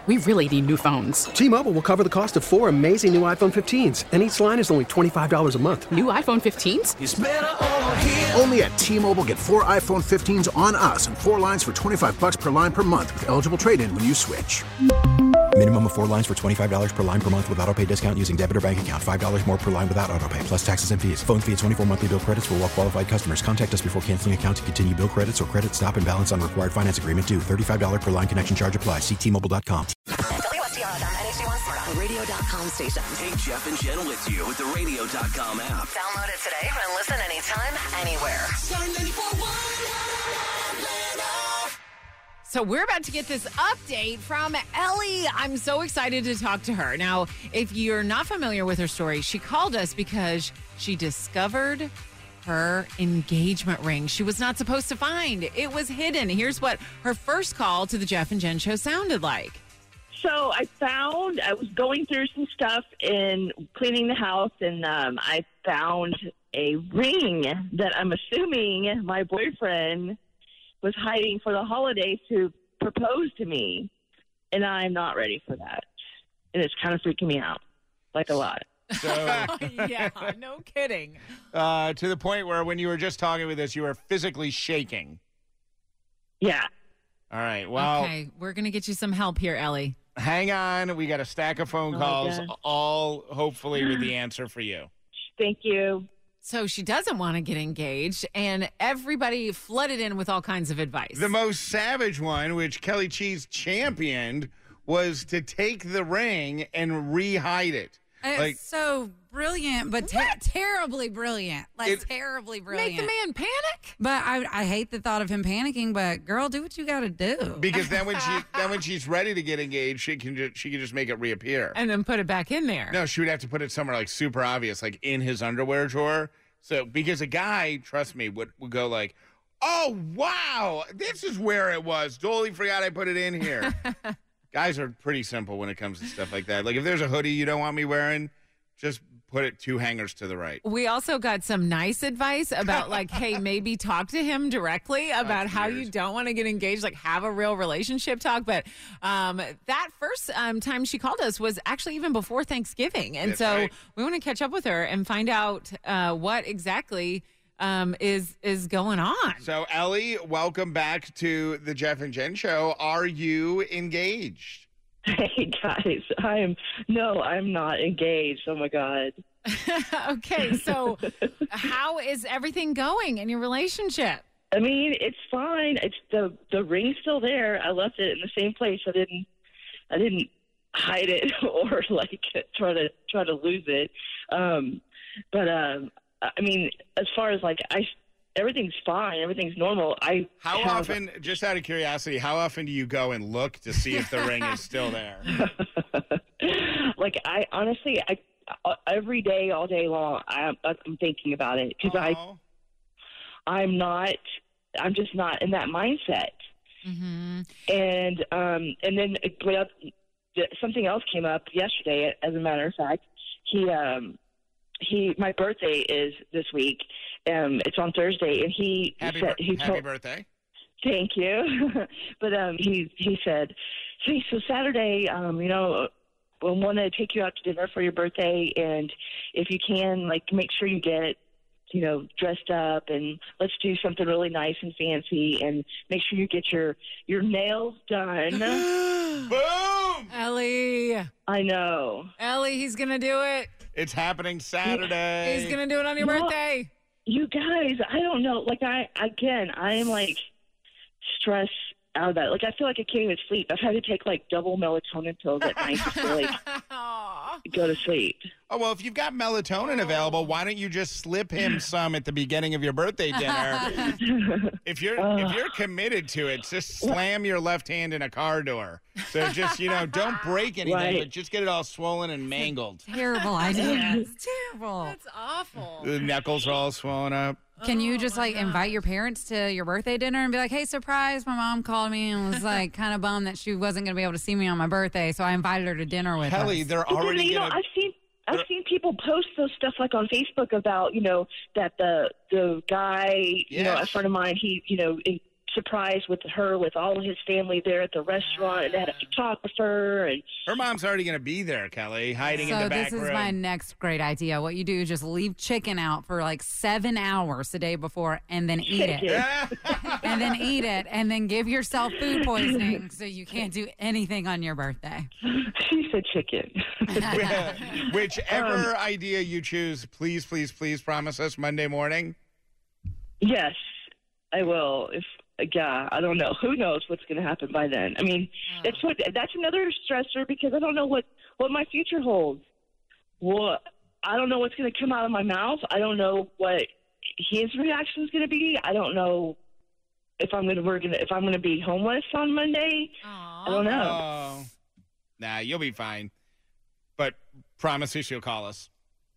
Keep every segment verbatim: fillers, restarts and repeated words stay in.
we really need new phones. T-Mobile will cover the cost of four amazing new iPhone fifteens, and each line is only twenty-five dollars a month. New iPhone fifteens? It's better over here. Only at T-Mobile, get four iPhone fifteens on us and four lines for twenty-five dollars per line per month with eligible trade-in when you switch. Minimum of four lines for twenty-five dollars per line per month with autopay discount using debit or bank account. five dollars more per line without autopay, plus taxes and fees. Phone fee at twenty-four monthly bill credits for well-qualified customers. Contact us before canceling account to continue bill credits or credit stop and balance on required finance agreement due. thirty-five dollars per line connection charge applies. See T Mobile dot com. W S T R dot N H D one Smart, the radio dot com station. Take Jeff and Jen with you with the radio dot com app. Download it today and listen anytime, anywhere. So we're about to get this update from Ellie. I'm so excited to talk to her. Now, if you're not familiar with her story, she called us because she discovered her engagement ring she was not supposed to find. It was hidden. Here's what her first call to the Jeff and Jen show sounded like. So I found, I was going through some stuff and cleaning the house, and um, I found a ring that I'm assuming my boyfriend was hiding for the holidays to propose to me, and I'm not ready for that. And it's kind of freaking me out, like a lot. So, yeah, no kidding. uh, to the point where when you were just talking with us, you were physically shaking. Yeah. All right, well, Okay, we're going to get you some help here, Ellie. hang on. We got a stack of phone Oh, calls, God. all hopefully with the answer for you. Thank you. So she doesn't want to get engaged, and everybody flooded in with all kinds of advice. The most savage one, which Kelly Cheese championed, was to take the ring and re-hide it. It's Like- so brilliant, but ter- terribly brilliant. Like, It- terribly brilliant. Make the man panic? But I, I hate the thought of him panicking, but girl, do what you got to do. Because then when she then when she's ready to get engaged, she can just, she can just make it reappear. And then put it back in there. No, she would have to put it somewhere like super obvious, like in his underwear drawer. So because a guy, trust me, would, would go like, "Oh wow, this is where it was. Totally forgot I put it in here." Guys are pretty simple when it comes to stuff like that. Like if there's a hoodie you don't want me wearing, just put it two hangers to the right. We also got some nice advice about, like, hey, maybe talk to him directly about That's how weird. you don't want to get engaged, like have a real relationship talk. But um, that first um, time she called us was actually even before Thanksgiving. And That's so right. we want to catch up with her and find out uh, what exactly um, is is going on. So Ellie, welcome back to the Jeff and Jen show. Are you engaged? Hey, guys. I am, no, I'm not engaged. Oh, my God. Okay, so how is everything going in your relationship? I mean, it's fine. It's the the ring's still there. I left it in the same place. I didn't I didn't hide it or like try to try to lose it. Um, but um, I mean, as far as like I, everything's fine. Everything's normal. I How have, often, just out of curiosity, how often do you go and look to see if the ring is still there? like I honestly I every day all day long I'm I'm thinking about it because I. Aw. I'm not, I'm just not in that mindset. Mm-hmm. And um, and then it, well, something else came up yesterday, as a matter of fact. He, um, he, my birthday is this week. Um, it's on Thursday, and he Happy, said, bir- he happy told, birthday. thank you. But um, he, he said, see, so Saturday, um, you know, we want to take you out to dinner for your birthday, and if you can, like, make sure you get, you know, dressed up, and let's do something really nice and fancy, and make sure you get your, your nails done. Boom! Ellie, I know. Ellie, he's gonna do it. It's happening Saturday. He's gonna do it on your Well, birthday. You guys, I don't know. Like, I, again, I am, like, stressed out of that. Like, I feel like I can't even sleep. I've had to take, like, double melatonin pills at night just to, like, Aw. go to sleep. Oh, well, if you've got melatonin available, why don't you just slip him some at the beginning of your birthday dinner? If you're if you're committed to it, just slam your left hand in a car door. So just, you know, don't break anything, Right. but just get it all swollen and mangled. Terrible idea. It's terrible. That's awful. The knuckles are all swollen up. Can you Oh, just my like God. invite your parents to your birthday dinner and be like, hey, surprise, my mom called me and was like kind of bummed that she wasn't going to be able to see me on my birthday. So I invited her to dinner with Kelly, us. they're But then, already you know, going to... I've seen I've seen people post those stuff like on Facebook about, you know, that the the guy, you know, a Yes. friend of mine, he, you know, in, surprise with her, with all of his family there at the restaurant, and they had a photographer. And her mom's already going to be there, Kelly, hiding in So the back this is room. my next great idea. What you do is just leave chicken out for like seven hours the day before and then eat it. and then eat it and then give yourself food poisoning so you can't do anything on your birthday. She said chicken. Whichever Um, idea you choose, please, please, please promise us Monday morning. Yes, I will. If yeah, I don't know. Who knows what's going to happen by then? I mean, that's what that's another stressor because I don't know what, what my future holds. What I don't know what's going to come out of my mouth. I don't know what his reaction is going to be. I don't know if I'm going to we're going to if I'm going to be homeless on Monday. I don't know. Oh. Nah, you'll be fine. But promise you she'll call us.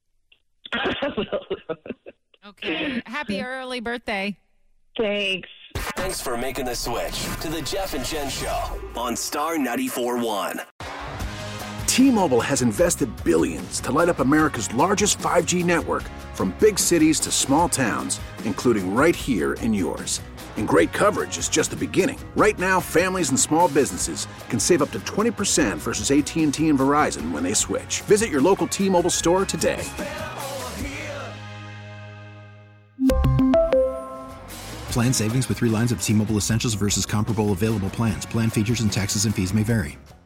Okay. Happy early birthday. Thanks. Thanks for making the switch to the Jeff and Jen Show on Star ninety-four point one. T-Mobile has invested billions to light up America's largest five G network, from big cities to small towns, including right here in yours. And great coverage is just the beginning. Right now, families and small businesses can save up to twenty percent versus A T and T and Verizon when they switch. Visit your local T-Mobile store today. Plan savings with three lines of T-Mobile Essentials versus comparable available plans. Plan features and taxes and fees may vary.